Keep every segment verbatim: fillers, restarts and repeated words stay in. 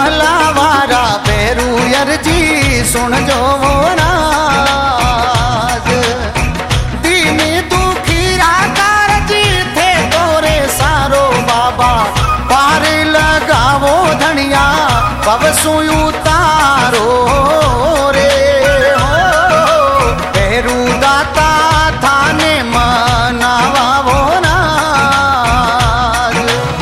महलावारा भैरू अर्जी सुन जो वो राज। दीनी दुखीरा कारजी थे तोरे सारो बाबा, पार लगावो धनिया पवसु उतारो रे हो। भैरू दाता थाने मनावा वो राज।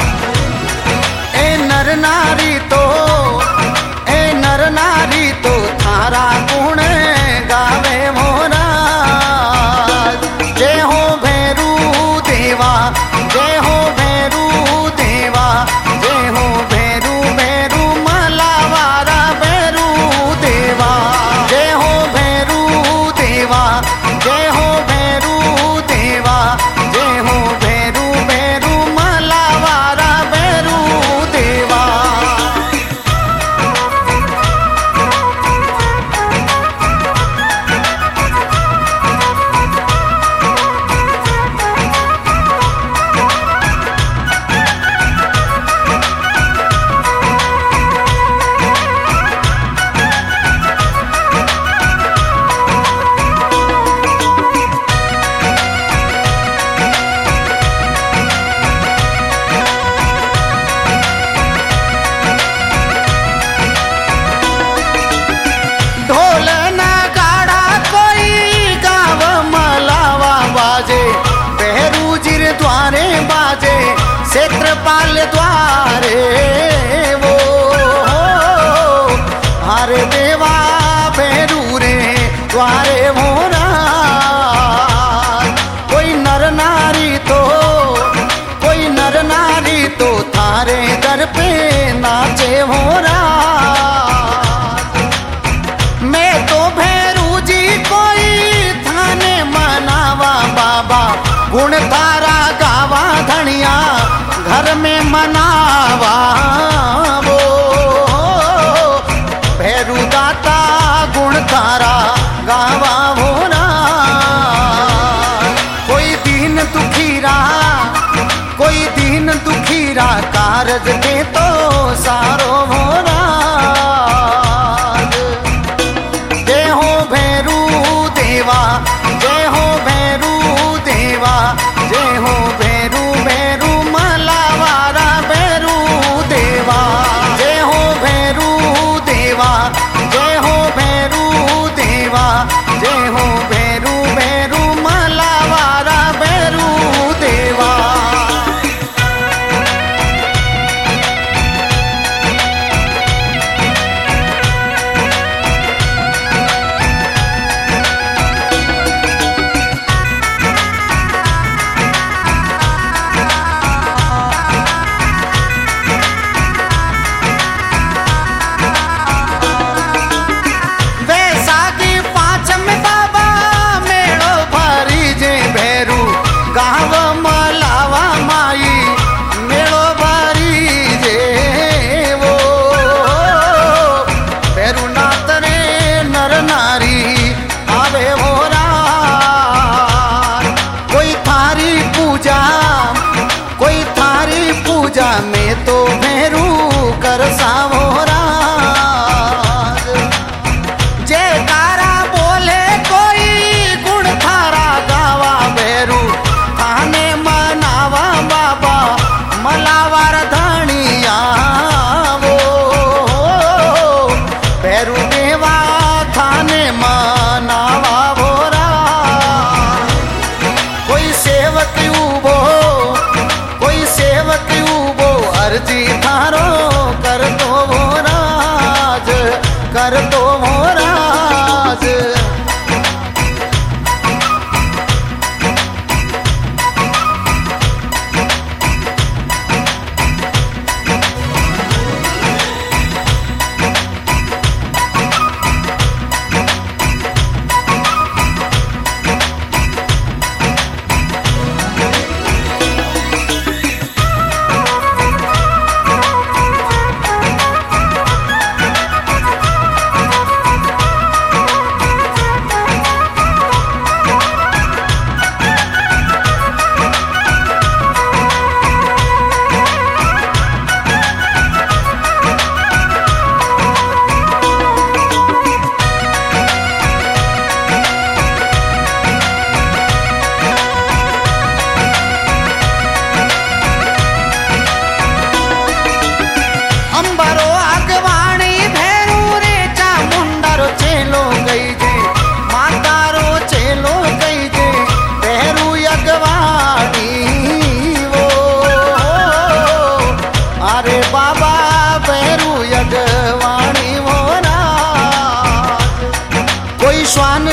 ए नर नारी तो ए नर नारी तो थारा गुण गावे वो राज। जय हो भैरू देवा, जय हो भैरू देवा, जय हो भैरू भैरू मलावारा भैरू देवा। जय हो भैरू देवा, जय हो भैरू देवा, जय हो भैरू भैरू मलावारा भैरू देवा। ढोल नगाड़ा कोई गाव मलावा बाजे, भैरू जिर द्वारे बाजे क्षेत्रपाल द्वारे वो। हरे देवा भैरू रे द्वारे वो राज। कोई नर नारी तो कोई नर नारी तो थारे दर पे नाचे वो राज। मैं तो भैरू जी कोई थाने मनावा बाबा, गुण तारा गावा धनिया घर में मनावा वो। भैरू दाता गुण तारा गावा वो राज। कोई दीन दुखीरा कोई दीन दुखीरा कारज दे तो सारो वो राज। जय हो भैरू देवा, जय हो भैरू देवा, जय हो भैरू भैरू मलावारा भैरू देवा। जय हो भैरू देवा, जय हो भैरू देवा, जय हो भैरू भैरू मलावारा भैरू देवा। वैसाखी पाँच में बाबा मेड़ो भरी जे भैरू गाँव मलावा माई मेड़ो भरी जे वो। भैरू नाथ रे नर नारी आवे वो राज। कोई थारी पूजा कोई थारी पूजा में तो भैरू कर सावो राज। जयकारा बोले कोई गुण थारा गावा भैरू थाने मनावा बाबा मलावार धनिया वो। भैरू देवा थाने मनावा वो राज। कोई सेवक उबो कोई सेवक उबो अर्जी थारो कर दो वो राज, कर दो वो राज।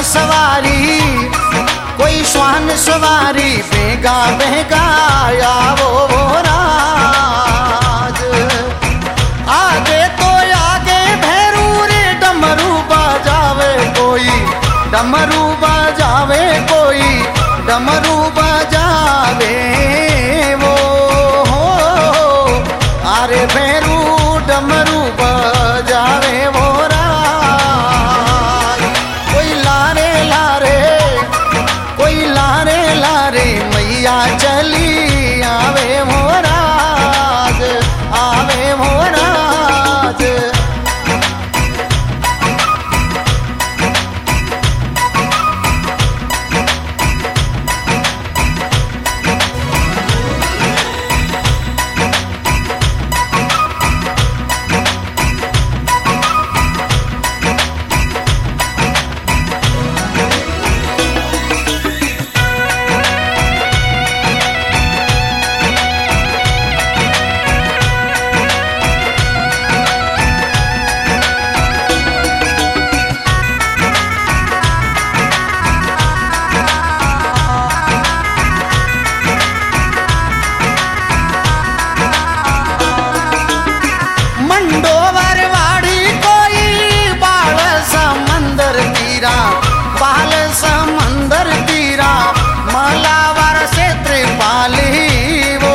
सवारी कोई श्वान सवारी बेगा बेगा आवो राज। आगे तो आगे भैरू रे डमरू बजावे कोई, डमरू बजावे कोई, डमरू बजावे वो हो। अरे भैरू डमरू बजावे वो राज। कोई लारे लारे कोई लारे लारे मैया चली आवे वो राज, आवे वो राज। बाल समंदर तीरा मलावर से त्रिपाली वो।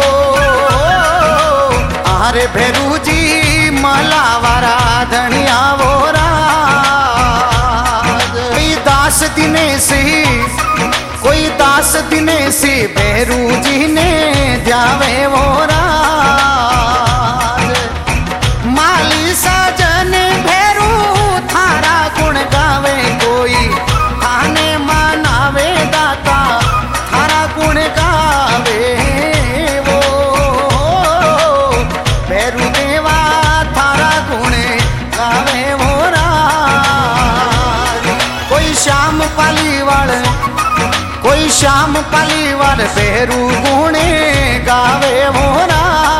अरे भैरू जी मलावरा धनिया वो राज। कोई दास दिनेसी कोई दास दिनेसी भैरू जी ने ध्यावे वो राज। माली सजन भैरू थारा गुण गावे कोई, थाने मनावे दाता थारा गुण गावे वो। भैरू देवा थारा गुण गावे वो राज। कोई श्याम पालीवाल कोई श्याम पालीवाल भैरू गुण गावे वो राज।